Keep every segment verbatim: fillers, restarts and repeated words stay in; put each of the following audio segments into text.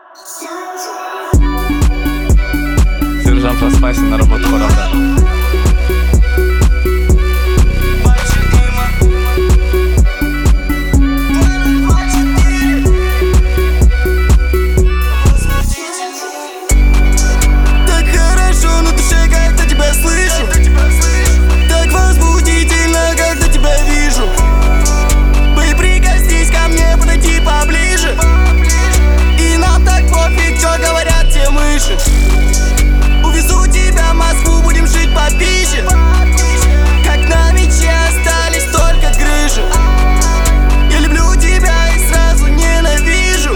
Сержант Распайся на работу пора. Так хорошо на душе, когда тебя слышу. Так возбудительно, когда тебя вижу. Вы прикоснись ко мне, подойди поближе. И нам так пофиг, что говорят те мыши. Увезу тебя в Москву, будем жить по пище. Как на мече остались только грыжи. Я люблю тебя и сразу ненавижу.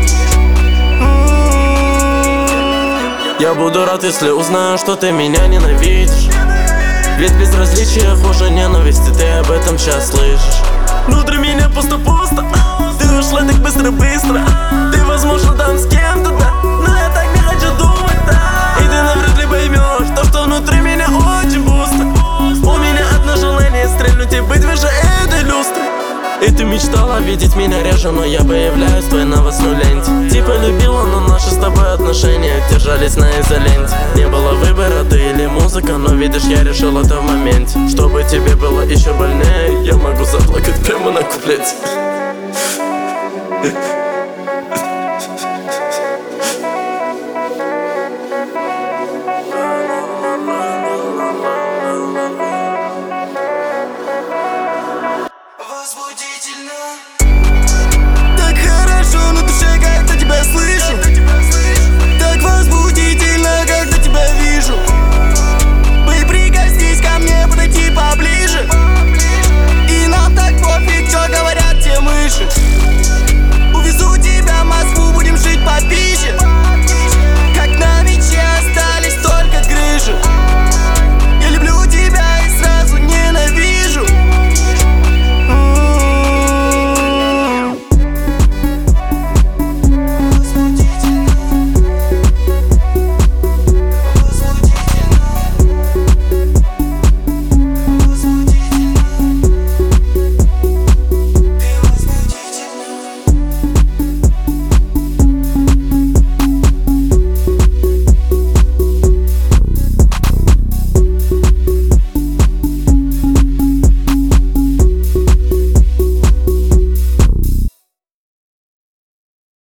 Я буду рад, если узнаю, что ты меня ненавидишь. Ведь безразличие хуже ненависти, ты об этом сейчас слышишь. Внутри меня пусто-пусто. Ты ушла так быстро-быстро. Ты, возможно, там с кем-то, да, но я так не хочу думать, да. И ты навряд ли поймешь то, что внутри меня очень пусто. У меня одно желание — стрельнуть и быть выше этой люстры. И ты мечтала видеть меня реже, но я появляюсь в твоей новостной ленте. Типа любила, но наши с тобой отношения держались на изоленте. Не было выбора, ты или музыка, но видишь, я решил это в моменте. Чтобы тебе было еще больнее, я могу заплакать прямо на куплете.